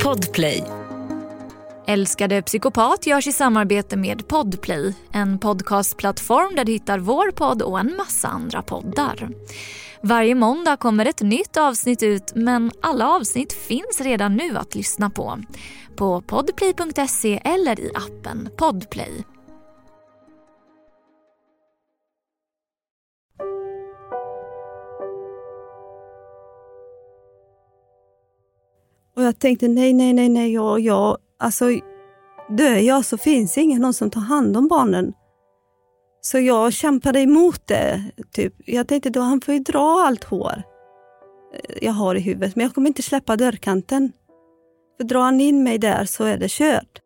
Podplay. Älskade psykopat görs i samarbete med Podplay, en podcastplattform där du hittar vår podd och en massa andra poddar. Varje måndag kommer ett nytt avsnitt ut, men alla avsnitt finns redan nu att lyssna på podplay.se eller i appen Podplay. Och jag tänkte nej, alltså dör jag så finns ingen någon som tar hand om barnen. Så jag kämpade emot det. Typ. Jag tänkte då han får ju dra allt hår jag har i huvudet. Men jag kommer inte släppa dörrkanten. För drar han in mig där så är det kört.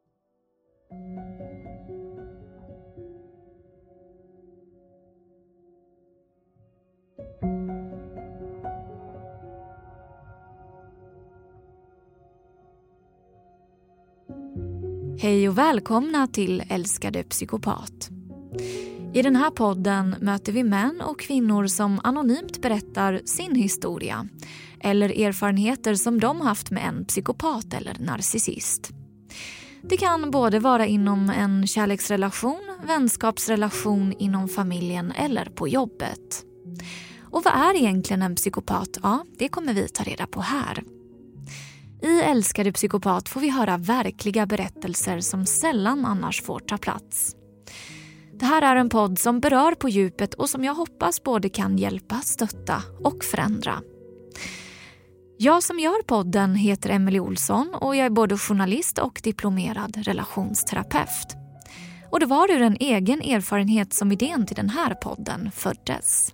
Hej och välkomna till Älskade psykopat. I den här podden möter vi män och kvinnor som anonymt berättar sin historia eller erfarenheter som de haft med en psykopat eller narcissist. Det kan både vara inom en kärleksrelation, vänskapsrelation, inom familjen eller på jobbet. Och vad är egentligen en psykopat? Ja, det kommer vi ta reda på här. I Älskade psykopat får vi höra verkliga berättelser som sällan annars får ta plats. Det här är en podd som berör på djupet och som jag hoppas både kan hjälpa, stötta och förändra. Jag som gör podden heter Emelie Olsson och jag är både journalist och diplomerad relationsterapeut. Och det var ur en egen erfarenhet som idén till den här podden föddes.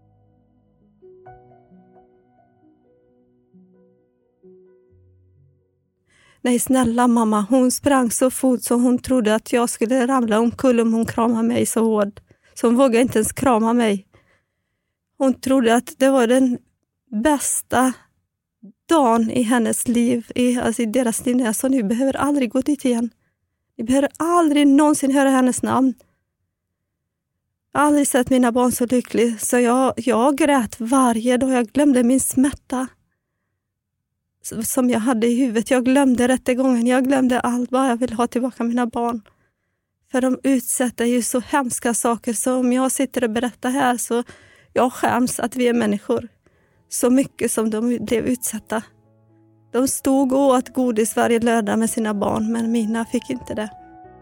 Nej snälla mamma, hon sprang så fort så hon trodde att jag skulle ramla omkull om hon kramade mig så hårt. Så hon vågade inte ens krama mig. Hon trodde att det var den bästa dagen i hennes liv, i deras liv. Jag sa, ni behöver aldrig gå dit igen. Ni behöver aldrig någonsin höra hennes namn. Jag har aldrig sett mina barn så lyckliga. Så jag grät varje dag. Jag glömde min smärta som jag hade i huvudet. Jag glömde rättegången. Jag glömde allt. Bara jag vill ha tillbaka mina barn. För de utsätter ju så hemska saker. Så om jag sitter och berättar här så jag skäms att vi är människor. Så mycket som de blev utsatta. De stod och åt godis varje lördag med sina barn. Men mina fick inte det.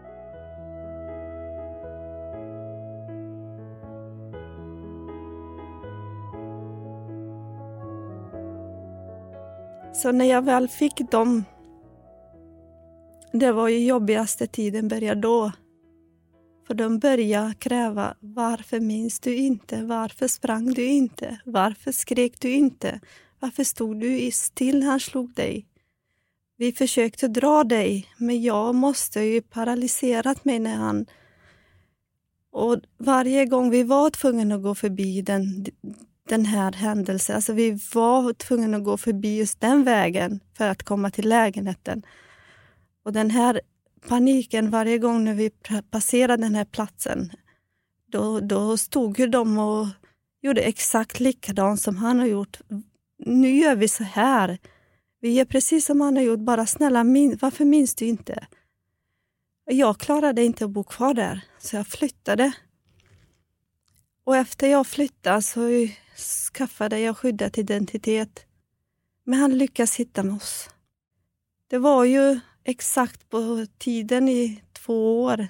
Så när jag väl fick dem, det var ju jobbigaste tiden började då. För de började kräva, varför minns du inte? Varför sprang du inte? Varför skrek du inte? Varför stod du still när han slog dig? Vi försökte dra dig, men jag måste ju paralyserat mig när han... Och varje gång vi var tvungna att gå förbi den här händelsen. Alltså vi var tvungna att gå förbi just den vägen för att komma till lägenheten. Och den här paniken varje gång när vi passerade den här platsen. Då stod ju de och gjorde exakt likadant som han har gjort. Nu gör vi så här. Vi gör precis som han har gjort. Bara snälla, varför minns du inte? Jag klarade inte att bo kvar där. Så jag flyttade. Och efter jag flyttade så skaffade jag skyddat identitet. Men han lyckades hitta med oss. Det var ju exakt på tiden i 2 år.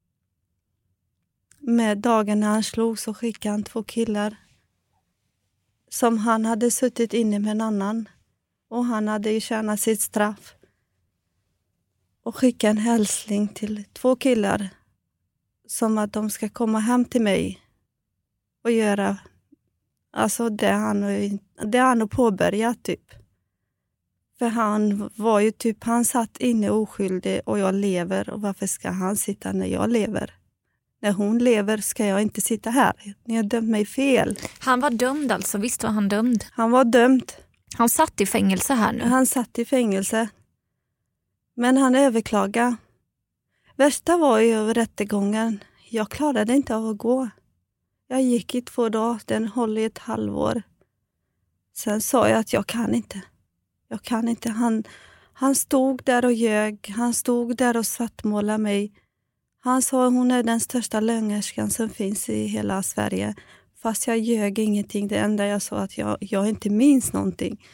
Med dagen när han slog så skickade han 2 killar. Som han hade suttit inne med en annan. Och han hade ju tjänat sitt straff. Och skickade en hälsning till 2 killar. Som att de ska komma hem till mig. Och göra alltså det han har påbörjat typ. För han var ju typ, han satt inne oskyldig och jag lever. Och varför ska han sitta när jag lever? När hon lever ska jag inte sitta här. Ni har dömt mig fel. Han var dömd alltså, visst var han dömd? Han var dömd. Han satt i fängelse här nu? Han satt i fängelse. Men han överklagade. Värsta var ju rättegången. Jag klarade inte av att gå. Jag gick i 2 dagar, den håller i ett halvår. Sen sa jag att jag kan inte. Han Han stod där och ljög. Han stod där och svartmålade mig. Han sa hon är den största lögnerskan som finns i hela Sverige. Fast jag ljög ingenting. Det enda jag sa att jag inte minns någonting.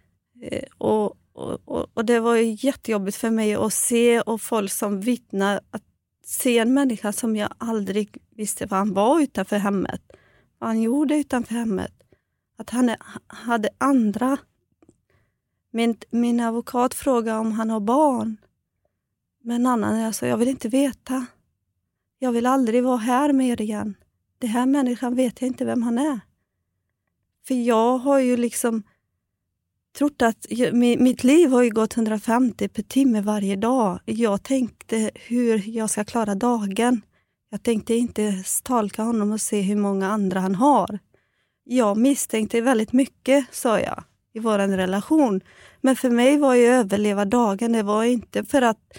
Och det var ju jättejobbigt för mig att se och folk som vittnar. Att se en människa som jag aldrig visste vad han var utanför hemmet. Vad han gjorde utanför hemmet. Att han hade andra. Min advokat frågade om han har barn. Men annan jag sa, jag vill inte veta. Jag vill aldrig vara här mer igen. Det här människan vet jag inte vem han är. För jag har ju liksom trott att mitt liv har ju gått 150 per timme varje dag. Jag tänkte hur jag ska klara dagen. Jag tänkte inte stalka honom och se hur många andra han har. Jag misstänkte väldigt mycket, sa jag, i vår relation. Men för mig var ju överleva dagen. Det var inte för att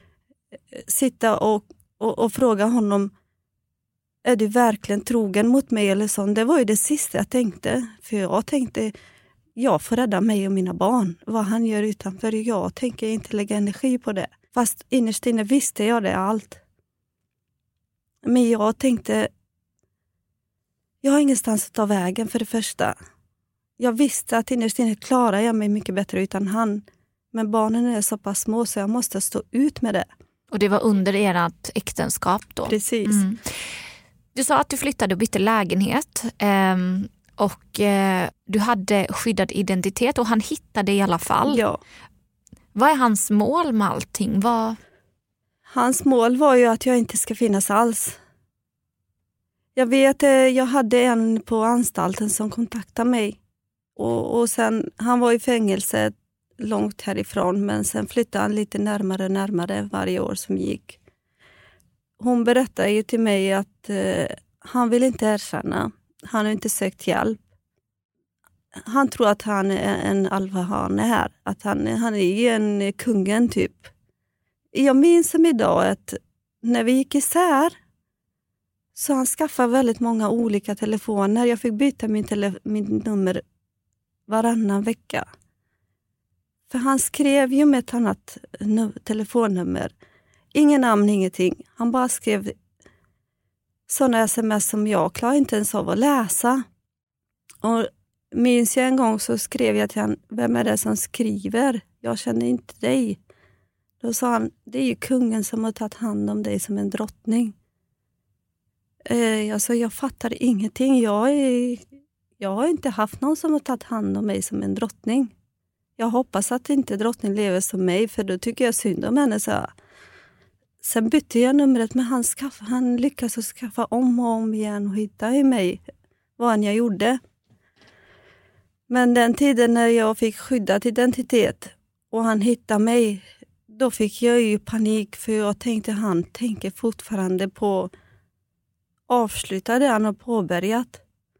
sitta och fråga honom, är du verkligen trogen mot mig eller så. Det var ju det sista jag tänkte. För jag tänkte, jag får rädda mig och mina barn. Vad han gör utanför, jag tänker inte lägga energi på det. Fast innerst inne visste jag det allt. Men jag tänkte, jag har ingenstans att ta vägen för det första. Jag visste att innerst inne klarar jag mig mycket bättre utan han. Men barnen är så pass små så jag måste stå ut med det. Och det var under ert äktenskap då? Precis. Du sa att du flyttade och bytte lägenhet. Och du hade skyddad identitet och han hittade i alla fall. Ja. Vad är hans mål med allting? Hans mål var ju att jag inte ska finnas alls. Jag vet, jag hade en på anstalten som kontaktade mig. Och sen, han var i fängelse långt härifrån, men sen flyttade han lite närmare varje år som gick. Hon berättade ju till mig att han vill inte erkänna. Han har inte sökt hjälp. Han tror att han är en alfahane här. Att han är en kungen typ. Jag minns som idag att när vi gick isär så han skaffade väldigt många olika telefoner. Jag fick byta min nummer varannan vecka. För han skrev ju med ett annat telefonnummer. Ingen namn, ingenting. Han bara skrev sådana sms som jag klarar inte ens av att läsa. Och minns jag en gång så skrev jag till han, vem är det som skriver? Jag känner inte dig. Då sa han, det är ju kungen som har tagit hand om dig som en drottning. Jag fattar ingenting. Jag har inte haft någon som har tagit hand om mig som en drottning. Jag hoppas att inte drottning lever som mig, för då tycker jag synd om henne. Så. Sen bytte jag numret, men han lyckades att skaffa om och om igen och hitta i mig vad jag gjorde. Men den tiden när jag fick skyddad identitet och han hittade mig, då fick jag ju panik, för jag tänkte han tänker fortfarande på avsluta det han har påbörjat.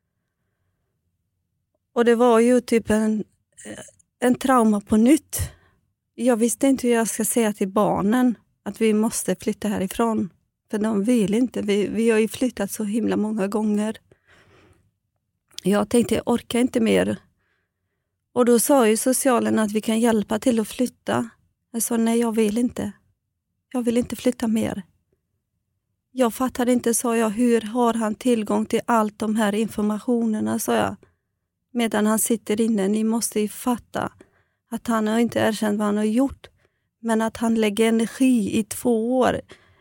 Och det var ju typ en trauma på nytt. Jag visste inte hur jag ska säga till barnen att vi måste flytta härifrån. För de vill inte. Vi har ju flyttat så himla många gånger. Jag tänkte, jag orkar inte mer. Och då sa ju socialen att vi kan hjälpa till att flytta. Jag sa, nej, jag vill inte. Jag vill inte flytta mer. Jag fattade inte, sa jag, hur har han tillgång till allt de här informationerna, sa jag. Medan han sitter inne, ni måste ju fatta att han har inte erkänt vad han har gjort. Men att han lägger energi i 2 år.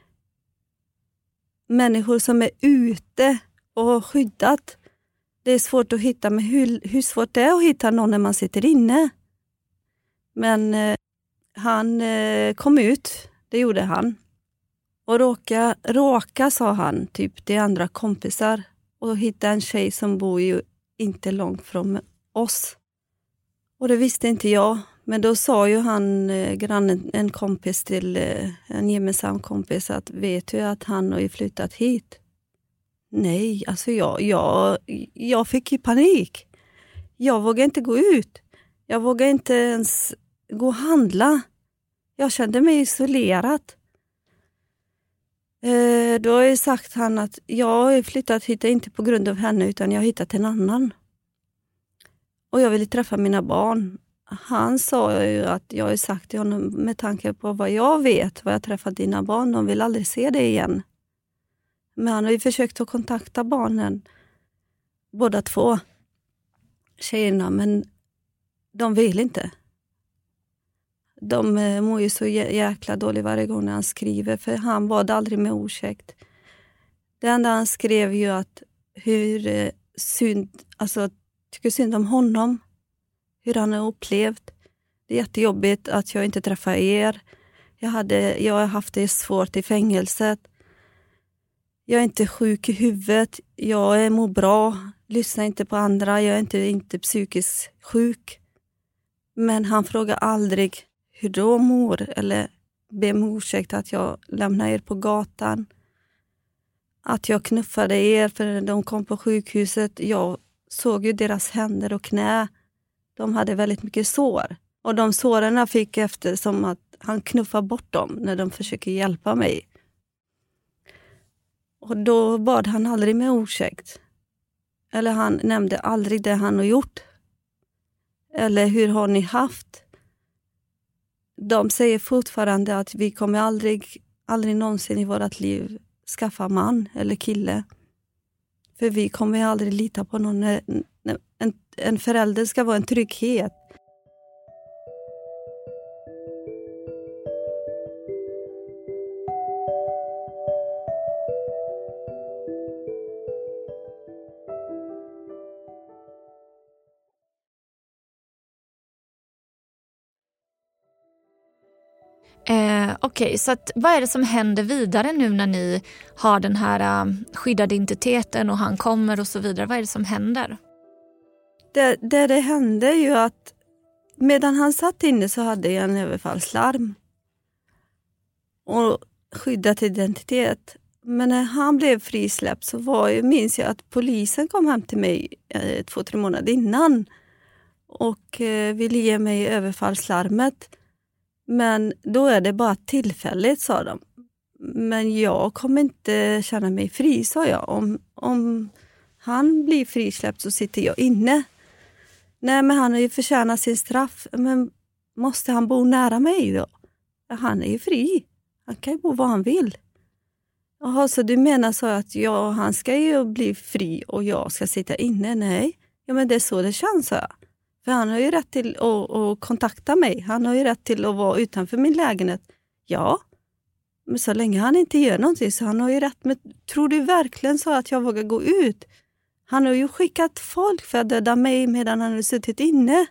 Människor som är ute och har skyddat. Det är svårt att hitta, men hur svårt det är att hitta någon när man sitter inne. Men han kom ut, det gjorde han. Och råka sa han, typ till andra kompisar. Och hitta en tjej som bor ju inte långt från oss. Och det visste inte jag. Men då sa ju han, grannen, en kompis till en gemensam kompis, att vet du att han har ju flyttat hit? Nej, alltså jag fick ju panik. Jag vågade inte gå ut. Jag vågade inte ens gå och handla. Jag kände mig isolerad. Då har jag sagt han att jag har flyttat hit inte på grund av henne, utan jag har hittat en annan. Och jag ville träffa mina barn. han sa ju att jag har sagt till honom, med tanke på vad jag vet, vad jag träffat dina barn, de vill aldrig se det igen. Men han har ju försökt att kontakta barnen, båda två tjejerna, men de vill inte. De mår ju så jäkla dåligt varje gång när han skriver, för han bad aldrig med ursäkt. Det enda han skrev ju att hur tycker synd om honom, hur han har upplevt. Det är jättejobbigt att jag inte träffar er. Jag har haft det svårt i fängelset. Jag är inte sjuk i huvudet. Jag mår bra. Lyssnar inte på andra. Jag är inte psykiskt sjuk. Men han frågar aldrig hur de mår. Eller ber om ursäkt att jag lämnar er på gatan. Att jag knuffade er för de kom på sjukhuset. Jag såg ju deras händer och knä. De hade väldigt mycket sår. Och de såren fick efter som att han knuffade bort dem när de försöker hjälpa mig. Och då bad han aldrig med ursäkt. Eller han nämnde aldrig det han har gjort. Eller hur har ni haft? De säger fortfarande att vi kommer aldrig någonsin i vårt liv skaffa man eller kille. För vi kommer aldrig lita på någon. En förälder ska vara en trygghet. Okej, så vad är det som händer vidare nu när ni har den här skyddade identiteten och han kommer och så vidare? Vad är det som händer? Det hände ju att medan han satt inne så hade jag en överfallslarm och skyddat identitet. Men när han blev frisläppt så minns jag att polisen kom hem till mig 2-3 månader innan och ville ge mig överfallslarmet. Men då är det bara tillfälligt, sa de. Men jag kommer inte känna mig fri, sa jag. Om han blir frisläppt så sitter jag inne. Nej, men han har ju förtjänat sin straff. Men måste han bo nära mig då? Han är ju fri. Han kan ju bo var han vill. Jaha, så du menar så att han ska ju bli fri och jag ska sitta inne? Nej, ja, men det är så det känns, sa jag. För han har ju rätt till att kontakta mig. Han har ju rätt till att vara utanför min lägenhet. Ja, men så länge han inte gör någonting så han har ju rätt. Men tror du verkligen så att jag vågar gå ut? Han har ju skickat folk för att döda mig medan han har suttit inne.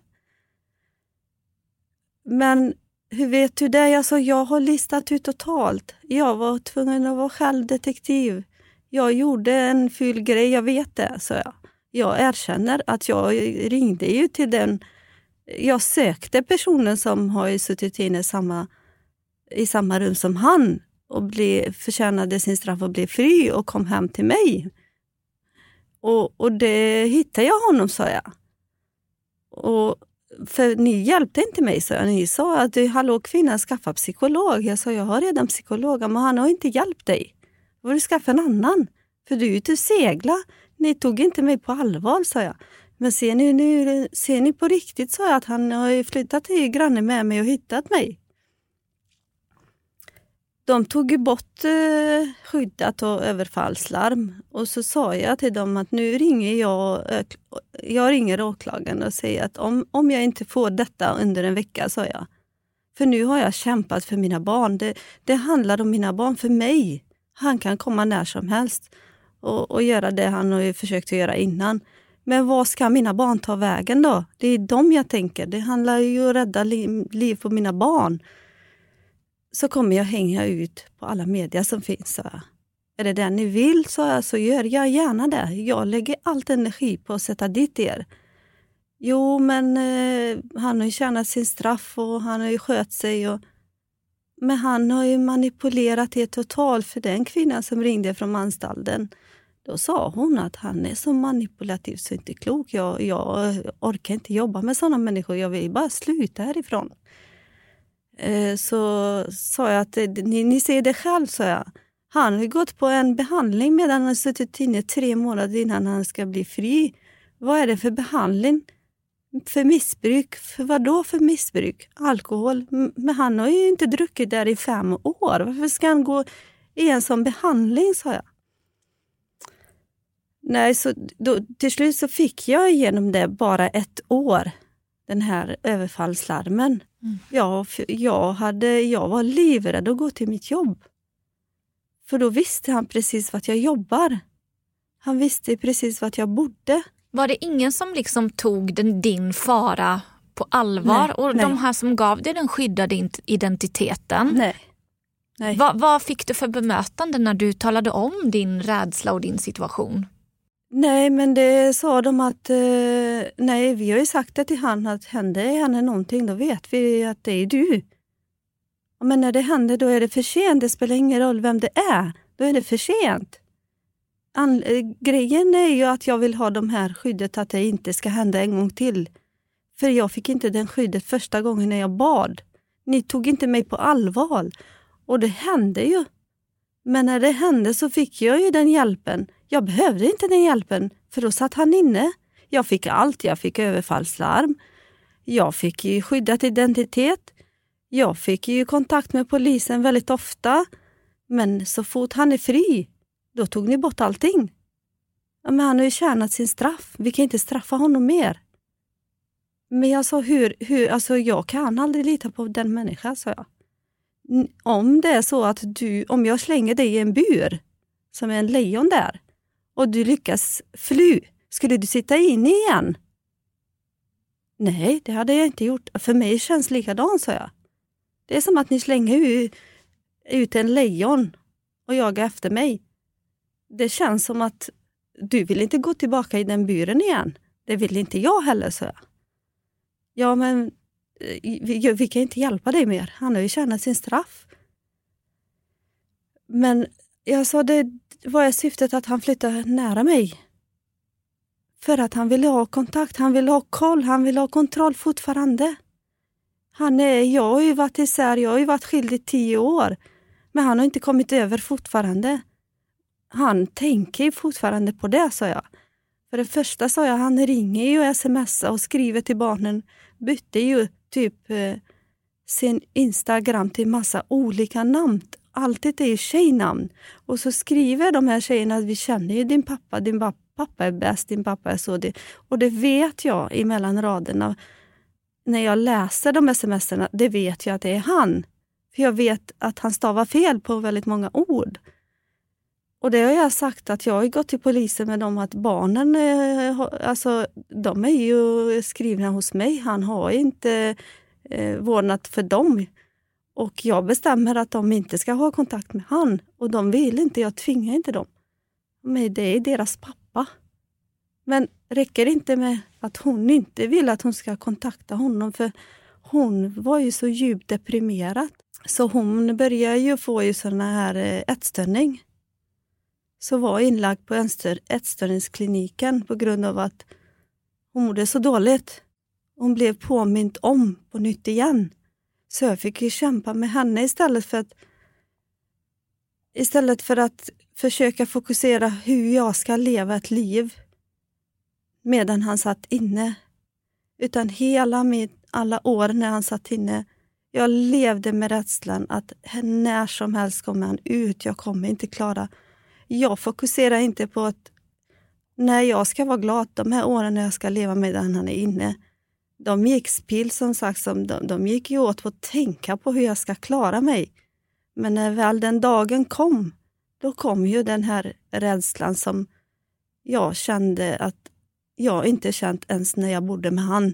Men hur vet du det? Alltså, jag har listat ut totalt. Jag var tvungen att vara självdetektiv. Jag gjorde en ful grej, jag vet det, så jag. Jag erkänner att jag ringde ju till den. Jag sökte personen som har suttit inne i samma rum som han och förtjänade sin straff och blev fri och kom hem till mig. Och det hittade jag honom, sa jag. Och för ni hjälpte inte mig, sa jag. Ni sa att hallå kvinnan, skaffa psykolog. Jag sa jag har redan psykolog, men han har inte hjälpt dig. Då får du skaffa en annan. För du är ute och segla. Ni tog inte mig på allvar, sa jag. Men ser ni på riktigt, sa jag, att han har flyttat till grannen med mig och hittat mig. De tog ju bort skyddat och överfallslarm. Och så sa jag till dem att nu ringer jag ringer åklagaren och säger att om jag inte får detta under en vecka, sa jag. För nu har jag kämpat för mina barn. Det handlar om mina barn för mig. Han kan komma när som helst och göra det han har försökt att göra innan. Men vad ska mina barn ta vägen då? Det är dem jag tänker. Det handlar ju om att rädda liv på mina barn. Så kommer jag hänga ut på alla medier som finns. Så är det ni vill, så gör jag gärna det. Jag lägger allt energi på att sätta dit er. Jo, men han har ju tjänat sin straff och han har ju skött sig. Men han har ju manipulerat det totalt, för den kvinnan som ringde från anstalten. Då sa hon att han är så manipulativ så inte klok. Jag orkar inte jobba med sådana människor. Jag vill bara sluta härifrån. Så sa jag att ni ser det själv, sa jag. Han har gått på en behandling medan han har suttit inne 3 månader innan han ska bli fri. Vad är det för behandling? För missbruk. För vad då för missbruk? Alkohol. Men han har ju inte druckit där i 5 år. Varför ska han gå i en sån behandling, sa jag. Nej, så då, till slut så fick jag igenom det bara 1 år. Den här överfallslarmen. Jag var livrädd att gå till mitt jobb. För då visste han precis vart jag jobbar. Han visste precis vart jag bodde. Var det ingen som liksom tog din fara på allvar? Nej. De här som gav dig den skyddade identiteten? Nej. Vad fick du för bemötande när du talade om din rädsla och din situation? Nej, men det sa de att nej, vi har ju sagt det till han att händer henne någonting, då vet vi att det är du. Men när det händer, då är det för sent. Det spelar ingen roll vem det är. Då är det för sent. Grejen är ju att jag vill ha de här skyddet att det inte ska hända en gång till. För jag fick inte den skyddet första gången när jag bad. Ni tog inte mig på allvar. Och det hände ju. Men när det hände så fick jag ju den hjälpen. Jag behövde inte den hjälpen, för då satt han inne. Jag fick allt. Jag fick överfallslarm. Jag fick ju skyddat identitet. Jag fick ju kontakt med polisen väldigt ofta. Men så fort han är fri, då tog ni bort allting. Ja, men han har ju tjänat sin straff. Vi kan inte straffa honom mer. Men jag sa, alltså jag kan aldrig lita på den människan, sa jag. Om det är så att om jag slänger dig i en bur, som är en lejon där, och du lyckas fly, skulle du sitta in igen? Nej, det hade jag inte gjort. För mig känns likadant, sa jag. Det är som att ni slänger ut en lejon och jagar efter mig. Det känns som att du vill inte gå tillbaka i den buren igen. Det vill inte jag heller, sa jag. Ja, men vi kan inte hjälpa dig mer. Han har ju tjänat sin straff. Men jag sa, det var syftet att han flyttade nära mig. För att han ville ha kontakt, han ville ha koll, han ville ha kontroll fortfarande. Jag har ju varit isär, jag har ju varit skild i 10 år. Men han har inte kommit över fortfarande. Han tänker ju fortfarande på det, sa jag. För det första, sa jag, han ringer ju, smsar och skriver till barnen. Bytte ju typ sin Instagram till massa olika namn. Alltid är ju tjejnamn. Och så skriver de här tjejerna att vi känner ju din pappa är bäst, din pappa är så. Och det vet jag emellan raderna. När jag läser de sms'erna, det vet jag att det är han. För jag vet att han stavar fel på väldigt många ord. Och det har jag sagt, att jag har gått till polisen med dem, att barnen, alltså de är ju skrivna hos mig. Han har inte vårdnat för dem. Och jag bestämmer att de inte ska ha kontakt med han. Och de vill inte, jag tvingar inte dem. Men det är deras pappa. Men räcker det inte med att hon inte vill att hon ska kontakta honom, för hon var ju så djupt deprimerad. Så hon började ju få ju såna här ätstörning. Så var inlagd på ätstörningskliniken på grund av att hon mådde så dåligt. Hon blev påmint om på nytt igen. Så jag fick ju kämpa med henne istället för att försöka fokusera hur jag ska leva ett liv medan han satt inne. Utan alla år när han satt inne, jag levde med rädslan att när som helst kommer han ut, jag kommer inte klara. Jag fokuserar inte på att när jag ska vara glad, de här åren när jag ska leva medan han är inne. De gick spill, som sagt, de gick ju åt att tänka på hur jag ska klara mig. Men när väl den dagen kom, då kom ju den här rädslan som jag kände att jag inte känt ens när jag bodde med han.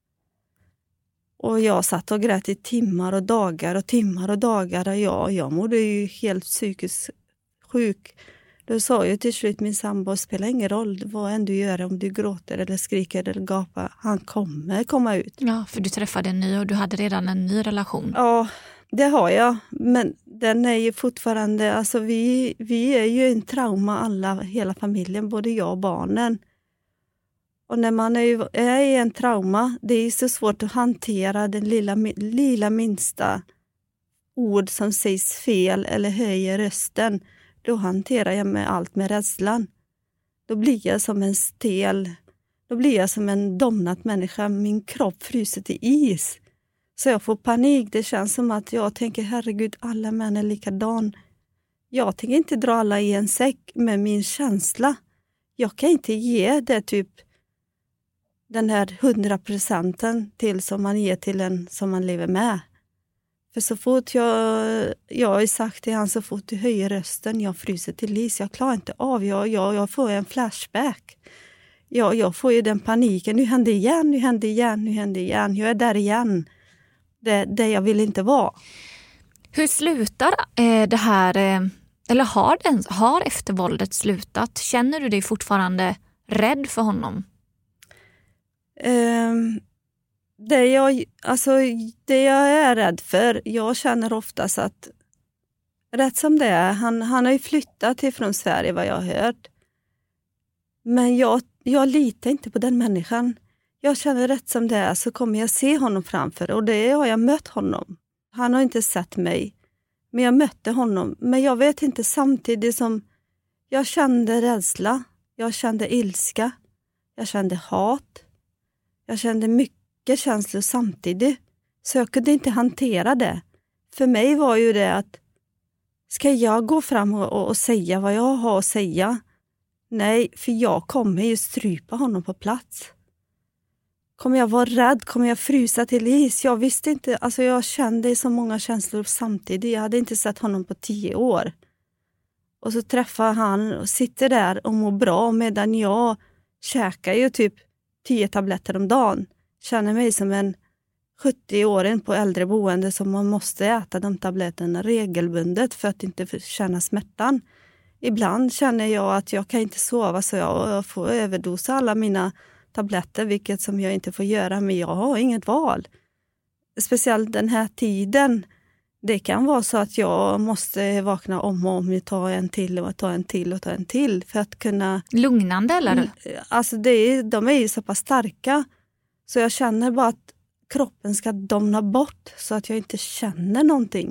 Och jag satt och grät i timmar och dagar och timmar och dagar. Jag mådde ju helt psykiskt sjuk. Då sa ju till slut min sambo, spelar ingen roll vad än du gör, om du gråter eller skriker eller gapar. Han kommer komma ut. Ja, för du träffade en ny och du hade redan en ny relation. Ja, det har jag. Men den är ju fortfarande, alltså vi är ju en trauma hela familjen, både jag och barnen. Och när man är i en trauma, det är så svårt att hantera den lilla minsta ord som sägs fel eller höjer rösten. Då hanterar jag med allt med rädslan. Då blir jag som en stel Då blir jag som en domnad människa. Min kropp fryser till is. Så jag får panik. Det känns som att jag tänker, herregud, alla män är likadan. Jag tänker inte dra alla i en säck med min känsla. Jag kan inte ge det typ den här 100% till som man ger till en som man lever med. För så fort jag har sagt till han, så fort du höjer rösten, jag fryser till is. Jag klarar inte av, jag får en flashback. Jag får ju den paniken, nu händer igen. Jag är där igen. Det jag vill inte vara. Hur slutar det här, eller har eftervåldet slutat? Känner du dig fortfarande rädd för honom? Det jag är rädd för, jag känner oftast att rätt som det är, han har ju flyttat ifrån Sverige vad jag har hört. Men jag litar inte på den människan. Jag känner rätt som det är så kommer jag se honom framför, och det har jag mött honom. Han har inte sett mig, men jag mötte honom. Men jag vet inte, samtidigt som jag kände rädsla, jag kände ilska, jag kände hat. Jag kände mycket känslor samtidigt. Så jag kunde inte hantera det. För mig var ju det att ska jag gå fram och säga vad jag har att säga? Nej, för jag kommer ju strypa honom på plats. Kommer jag vara rädd? Kommer jag frysa till is? Jag visste inte. Alltså jag kände så många känslor samtidigt. Jag hade inte sett honom på 10 år. Och så träffar han och sitter där och mår bra medan jag käkar ju typ 10 tabletter om dagen. Känner mig som en 70-åring på äldreboende som man måste äta de tabletterna regelbundet för att inte känna smärtan. Ibland känner jag att jag kan inte sova, så jag får överdosa alla mina tabletter, vilket som jag inte får göra, men jag har inget val. Speciellt den här tiden. Det kan vara så att jag måste vakna om och om, ta en till och ta en till och ta en till för att kunna... Lugnande eller? Alltså de är ju så pass starka, så jag känner bara att kroppen ska domna bort så att jag inte känner någonting.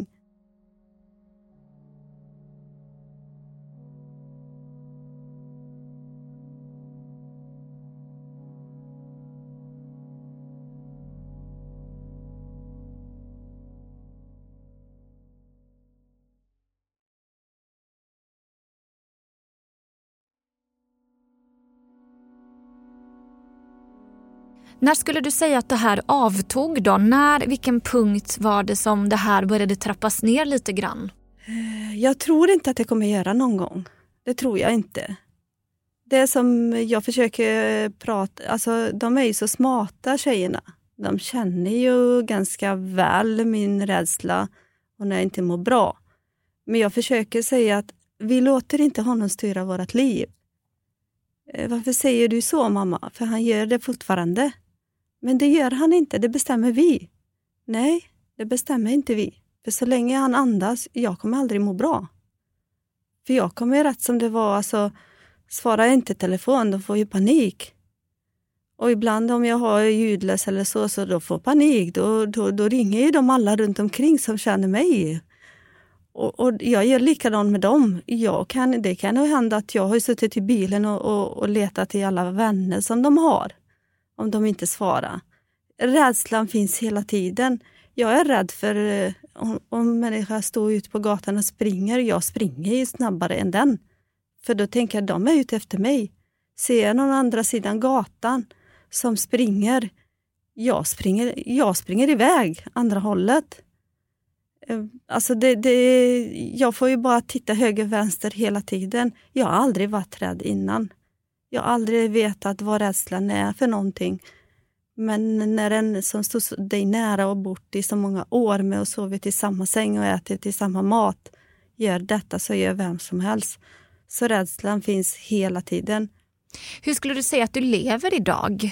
När skulle du säga att det här avtog då? Vilken punkt var det som det här började trappas ner lite grann? Jag tror inte att det kommer göra någon gång. Det tror jag inte. Det som jag försöker prata... Alltså de är ju så smarta, tjejerna. De känner ju ganska väl min rädsla och när jag inte mår bra. Men jag försöker säga att vi låter inte honom styra vårt liv. Varför säger du så, mamma? För han gör det fortfarande. Men det gör han inte, det bestämmer vi. Nej, det bestämmer inte vi. För så länge han andas, jag kommer aldrig må bra. För jag kommer rätt som det var, alltså svarar jag inte telefon, då får jag panik. Och ibland om jag har ljudlös eller så då får jag panik. Då ringer ju de alla runt omkring som känner mig. Och jag gör likadant med dem. Det kan ju hända att jag har suttit i bilen och letat i alla vänner som de har. Om de inte svarar. Rädslan finns hela tiden. Jag är rädd för om människor står ute på gatan och springer. Jag springer ju snabbare än den. För då tänker jag att de är ute efter mig. Ser jag någon andra sidan gatan som springer. Jag springer iväg andra hållet. Alltså jag får ju bara titta höger och vänster hela tiden. Jag har aldrig varit rädd innan. Jag har aldrig vetat vad rädslan är för någonting. Men när en som står dig nära och bort i så många år med och sovit i samma säng och ätit i samma mat gör detta, så gör vem som helst. Så rädslan finns hela tiden. Hur skulle du säga att du lever idag?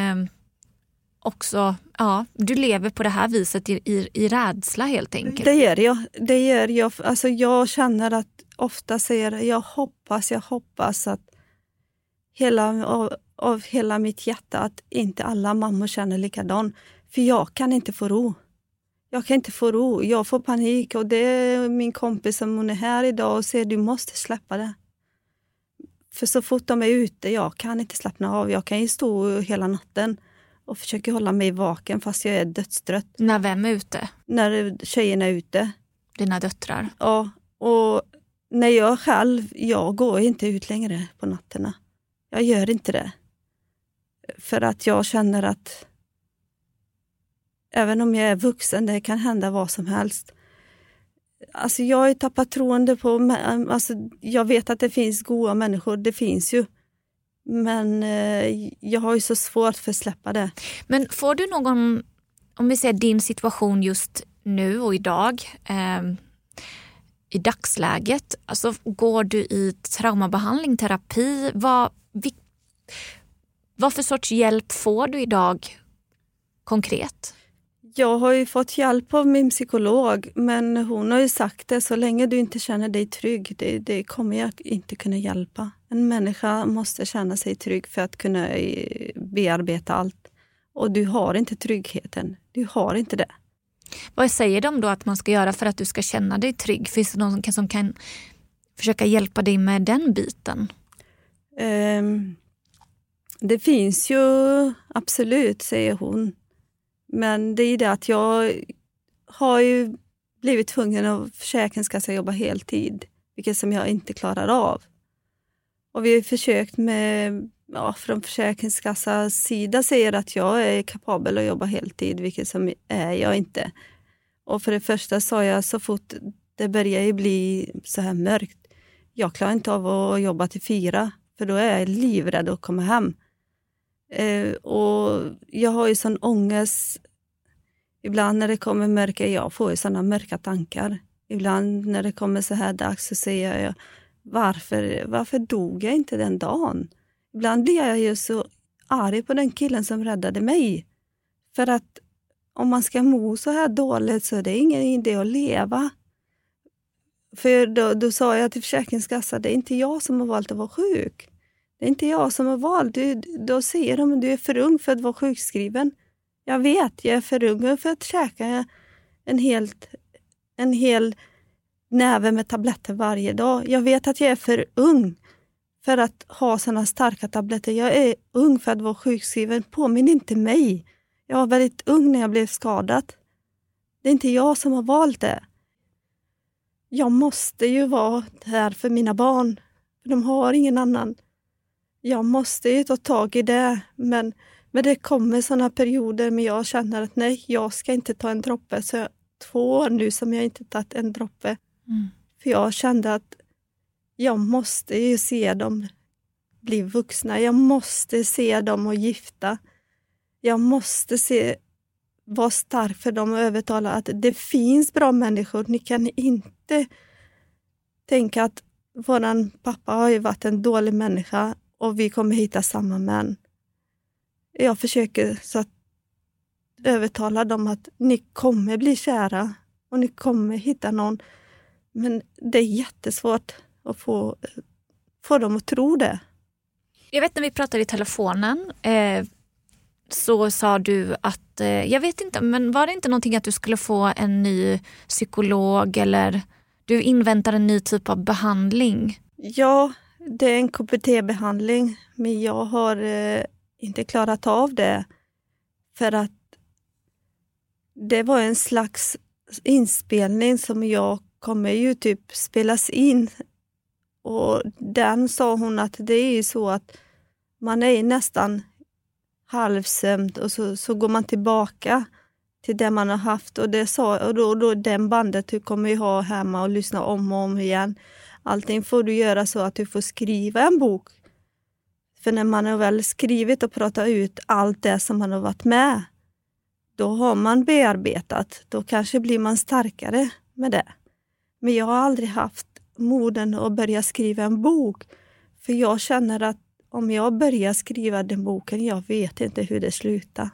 Du lever på det här viset i rädsla helt enkelt. Det gör jag. Alltså jag känner att ofta säger jag hoppas att av hela mitt hjärta att inte alla mammor känner likadan. För jag kan inte få ro. Jag får panik, och det är min kompis som hon är här idag och säger du måste släppa det. För så fort de är ute, jag kan inte slappna av. Jag kan ju stå hela natten och försöka hålla mig vaken fast jag är dödstrött. När vem är ute? När tjejerna är ute. Dina döttrar? Ja, och när jag själv, jag går inte ut längre på nätterna. Jag gör inte det. För att jag känner att även om jag är vuxen, det kan hända vad som helst. Alltså jag har ju tappat troende på, alltså jag vet att det finns goda människor, det finns ju. Men jag har ju så svårt för att släppa det. Men får du någon, om vi ser din situation just nu och idag, i dagsläget, alltså går du i traumabehandling, terapi, vad för sorts hjälp får du idag konkret? Jag har ju fått hjälp av min psykolog, men hon har ju sagt det, så länge du inte känner dig trygg, det kommer jag inte kunna hjälpa. En människa måste känna sig trygg för att kunna bearbeta allt. Och du har inte tryggheten, du har inte det. Vad säger de då att man ska göra för att du ska känna dig trygg? Finns det någon som kan försöka hjälpa dig med den biten? Det finns ju absolut, säger hon. Men det är det att jag har ju blivit tvungen av Försäkringskassan jobba heltid. Vilket som jag inte klarar av. Och vi har försökt med, från Försäkringskassans sida säger att jag är kapabel att jobba heltid. Vilket som är jag inte. Och för det första sa jag så fort det börjar bli så här mörkt. Jag klarar inte av att jobba till 4. För då är jag livrädd att komma hem. Och jag har ju sån ångest. Ibland när det kommer mörka, jag får ju såna mörka tankar. Ibland när det kommer så här dags så säger jag, varför dog jag inte den dagen? Ibland blir jag ju så arg på den killen som räddade mig. För att om man ska må så här dåligt så är det ingen idé att leva. För då sa jag till Försäkringskassan, det är inte jag som har valt att vara sjuk. Det är inte jag som har valt. Då säger de att du är för ung för att vara sjukskriven. Jag vet, jag är för ung för att käka en hel näve med tabletter varje dag. Jag vet att jag är för ung för att ha såna starka tabletter. Jag är ung för att vara sjukskriven. Påminn inte mig. Jag var väldigt ung när jag blev skadad. Det är inte jag som har valt det. Jag måste ju vara här för mina barn. För de har ingen annan. Jag måste ju ta tag i det. Men det kommer såna perioder men jag känner att nej, jag ska inte ta en droppe. Så jag 2 år nu som jag inte tagit en droppe. För jag kände att jag måste ju se dem bli vuxna. Jag måste se dem och gifta. Jag måste vara stark för dem och övertala att det finns bra människor. Ni kan inte tänka att våran pappa har ju varit en dålig människa och vi kommer hitta samma män. Jag försöker så att övertala dem att ni kommer bli kära och ni kommer hitta någon. Men det är jättesvårt att få dem att tro det. Jag vet när vi pratade i telefonen så sa du att, jag vet inte, men var det inte någonting att du skulle få en ny psykolog eller du inväntar en ny typ av behandling? Ja, det är en KBT-behandling men jag har inte klarat av det för att det var en slags inspelning som jag kommer ju typ spelas in och den sa hon att det är ju så att man är nästan halvsömd och så går man tillbaka till det man har haft och det sa och då den bandet du kommer ju ha hemma och lyssna om och om igen. Allting får du göra så att du får skriva en bok. För när man har väl skrivit och pratat ut allt det som man har varit med, då har man bearbetat. Då kanske blir man starkare med det. Men jag har aldrig haft moden att börja skriva en bok. För jag känner att om jag börjar skriva den boken, jag vet inte hur det slutar.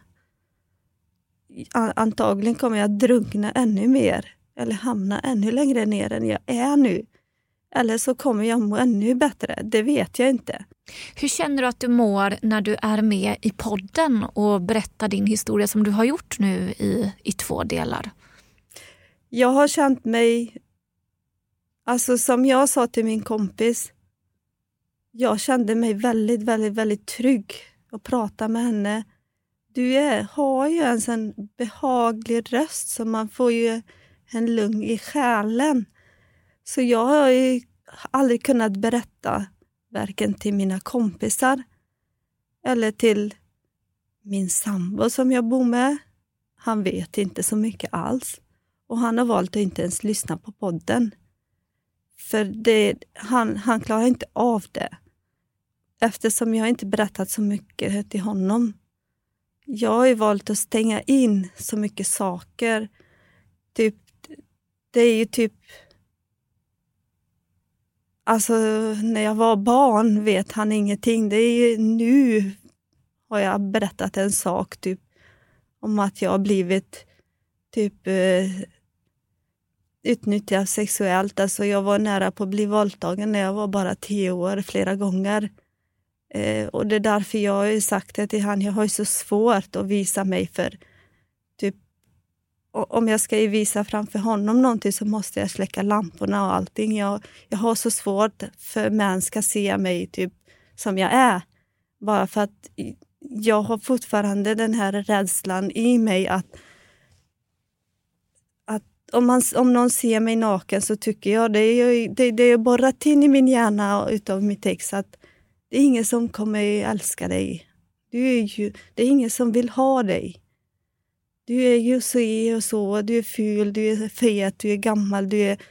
Antagligen kommer jag drunkna ännu mer. Eller hamna ännu längre ner än jag är nu. Eller så kommer jag må ännu bättre. Det vet jag inte. Hur känner du att du mår när du är med i podden och berättar din historia som du har gjort nu i 2 delar? Jag har känt mig, alltså som jag sa till min kompis, jag kände mig väldigt, väldigt, väldigt trygg att prata med henne. Har ju en sån behaglig röst, så man får ju en lugn i själen. Så jag har ju aldrig kunnat berätta varken till mina kompisar eller till min sambo som jag bor med. Han vet inte så mycket alls. Och han har valt att inte ens lyssna på podden. För han klarar inte av det. Eftersom jag inte berättat så mycket till honom. Jag har ju valt att stänga in så mycket saker. Det är ju typ... Alltså när jag var barn vet han ingenting. Det är ju nu har jag berättat en sak typ om att jag har blivit typ utnyttjad sexuellt. Alltså jag var nära på att bli våldtagen när jag var bara 10 år flera gånger. Och det är därför jag har sagt det till han. Jag har ju så svårt att visa mig för typ om jag ska visa framför honom någonting så måste jag släcka lamporna och allting. Jag har så svårt för män ska se mig typ som jag är. Bara för att jag har fortfarande den här rädslan i mig att om någon ser mig naken så tycker jag det är borrat in i min hjärna utav mitt ex att det är ingen som kommer älska dig. Det är ingen som vill ha dig. Du är ju så, du är ful, du är fet, du är gammal,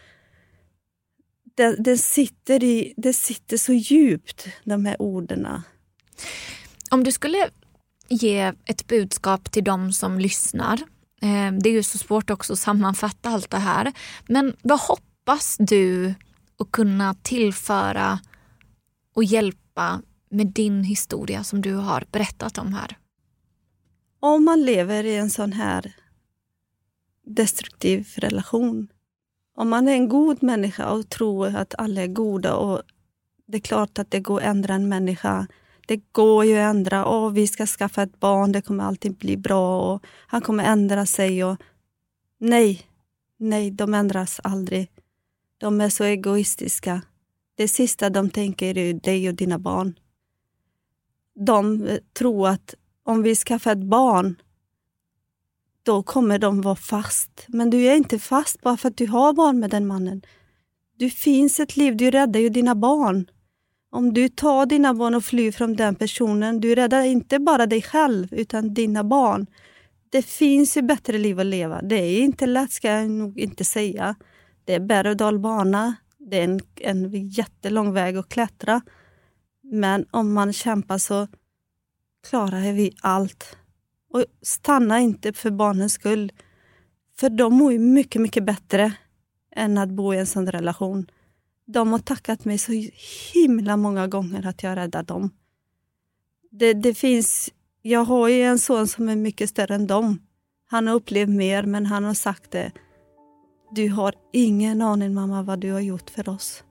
det sitter så djupt, de här orden. Om du skulle ge ett budskap till de som lyssnar, det är ju så svårt också att sammanfatta allt det här, men vad hoppas du att kunna tillföra och hjälpa med din historia som du har berättat om här? Om man lever i en sån här destruktiv relation, om man är en god människa och tror att alla är goda och det är klart att det går att ändra en människa. Det går ju att ändra. Vi ska skaffa ett barn, det kommer alltid bli bra och han kommer ändra sig. Nej, de ändras aldrig. De är så egoistiska. Det sista de tänker är dig och dina barn. De tror att om vi skaffar ett barn, då kommer de vara fast. Men du är inte fast bara för att du har barn med den mannen. Du finns ett liv, du räddar ju dina barn. Om du tar dina barn och flyr från den personen, du räddar inte bara dig själv utan dina barn. Det finns ju bättre liv att leva. Det är inte lätt, ska jag nog inte säga. Det är berg- och dalbana. Det är en jättelång väg att klättra. Men om man kämpar så klarar vi allt. Och stanna inte för barnens skull. För de mår ju mycket, mycket bättre än att bo i en sån relation. De har tackat mig så himla många gånger att jag räddade dem. Det finns... Jag har ju en son som är mycket större än dem. Han har upplevt mer, men han har sagt det. Du har ingen aning, mamma, vad du har gjort för oss.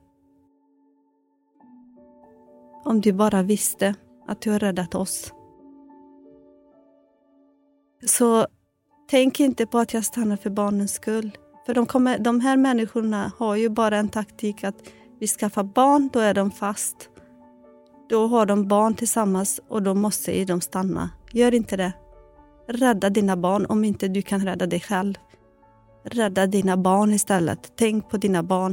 Om du bara visste att du har räddat oss. Så tänk inte på att jag stannar för barnens skull. För de här människorna har ju bara en taktik att vi skaffar barn, då är de fast. Då har de barn tillsammans och då måste de stanna. Gör inte det. Rädda dina barn om inte du kan rädda dig själv. Rädda dina barn istället. Tänk på dina barn.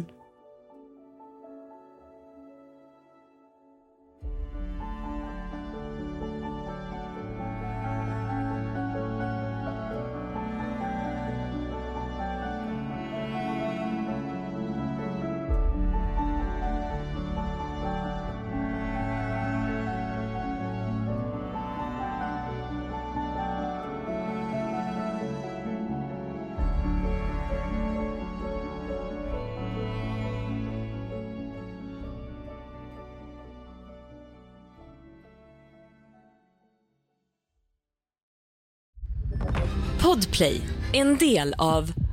Podplay, en del av